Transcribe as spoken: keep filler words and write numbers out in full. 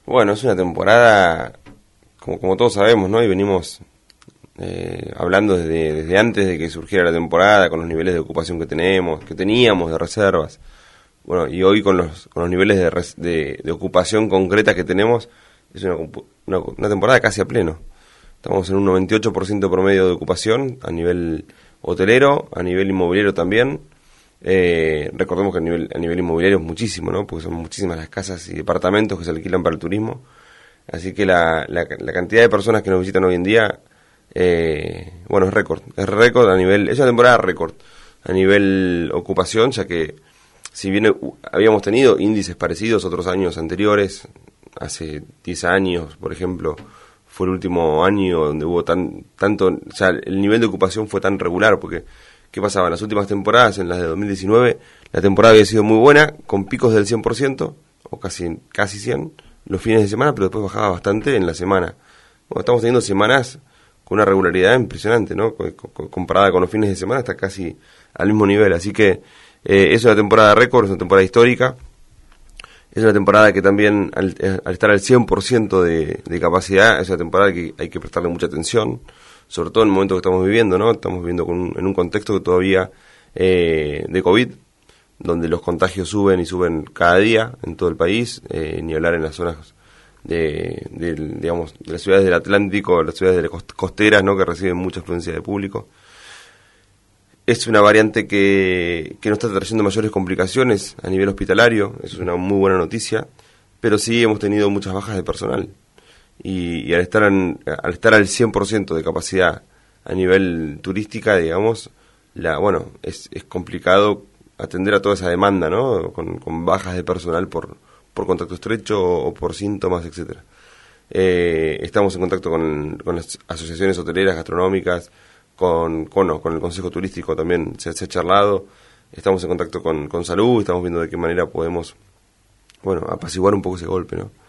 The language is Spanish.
Bueno, es una temporada, como, como todos sabemos, ¿no? Y venimos eh, hablando desde, desde antes de que surgiera la temporada, con los niveles de ocupación que tenemos, que teníamos de reservas. Bueno, y hoy con los, con los niveles de, res, de, de ocupación concreta que tenemos, es una, una, una temporada casi a pleno. Estamos en un noventa y ocho por ciento promedio de ocupación a nivel hotelero, a nivel inmobiliario también. Eh, recordemos que a nivel, a nivel inmobiliario es muchísimo, ¿no? Porque son muchísimas las casas y departamentos que se alquilan para el turismo. Así que la, la, la cantidad de personas que nos visitan hoy en día, eh, bueno, es récord. Es récord a nivel, es una temporada récord a nivel ocupación, ya que si bien uh, habíamos tenido índices parecidos otros años anteriores, hace diez años, por ejemplo, fue el último año donde hubo tan tanto, o sea, el nivel de ocupación fue tan regular, porque ¿qué pasaba? En las últimas temporadas, en las de dos mil diecinueve, la temporada había sido muy buena, con picos del cien por ciento, o casi casi cien, los fines de semana, pero después bajaba bastante en la semana. Bueno, estamos teniendo semanas con una regularidad impresionante, ¿no? Comparada con los fines de semana, está casi al mismo nivel, así que eh, es una temporada récord, es una temporada histórica. Es una temporada que también, al, al estar al cien por ciento de, de capacidad, es una temporada que hay que prestarle mucha atención, sobre todo en el momento que estamos viviendo, ¿no? Estamos viviendo con un, en un contexto que todavía eh, de COVID, donde los contagios suben y suben cada día en todo el país, eh, ni hablar en las zonas de, de, digamos, de las ciudades del Atlántico, las ciudades de las costeras, ¿no? Que reciben mucha afluencia de público. Es una variante que, que no está trayendo mayores complicaciones a nivel hospitalario, eso es una muy buena noticia, pero sí hemos tenido muchas bajas de personal. Y, y al estar en, al estar al cien por ciento de capacidad a nivel turística, digamos, la bueno es, es complicado atender a toda esa demanda, ¿no? Con, con bajas de personal por, por contacto estrecho o, o por síntomas, etcétera. Eh, estamos en contacto con, con las asociaciones hoteleras, gastronómicas, con, con, no, con el Consejo Turístico también se, se ha charlado, estamos en contacto con, con salud, estamos viendo de qué manera podemos, bueno, apaciguar un poco ese golpe, ¿no?